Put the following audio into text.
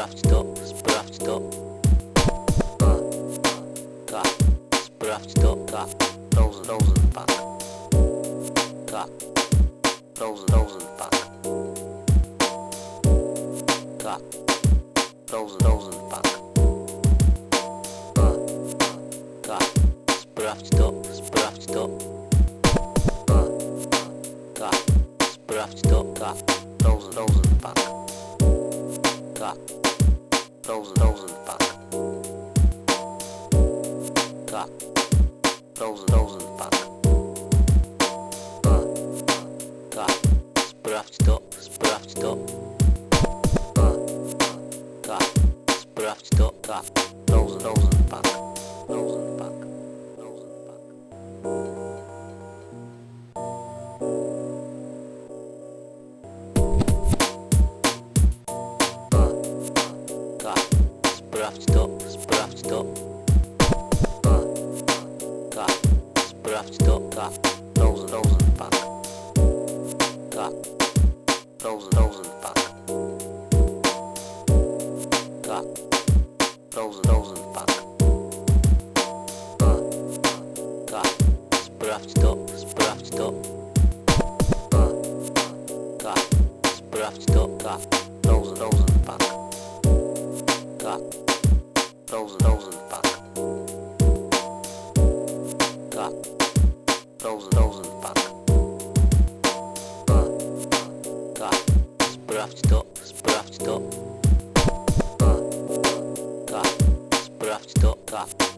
sprawdź to, sprawdź to. Tak, sprawdź to, tak. Rosenbach. Tak, Rosenbach. Tak, Rosenbach. Tak, sprawdź to, sprawdź to. Tak, sprawdź to, tak. Rosenbach. Tak, Rosenbach. Tak, Rosenbach. Tak, sprawdź to, sprawdź to. Tak, sprawdź to, tak. Rosenbach. Rosenbach. Tak, sprawdź to, sprawdź to. Tak, sprawdź to, tak. Rosenbach. Tak, Rosenbach. Tak, Rosenbach. Tak, sprawdź to, sprawdź to. Tak, sprawdź to, tak. Rosenbach. Tak, Rosenbach. Tak, Rosenbach. Tak, sprawdź to, sprawdź to. Tak, sprawdź to, tak.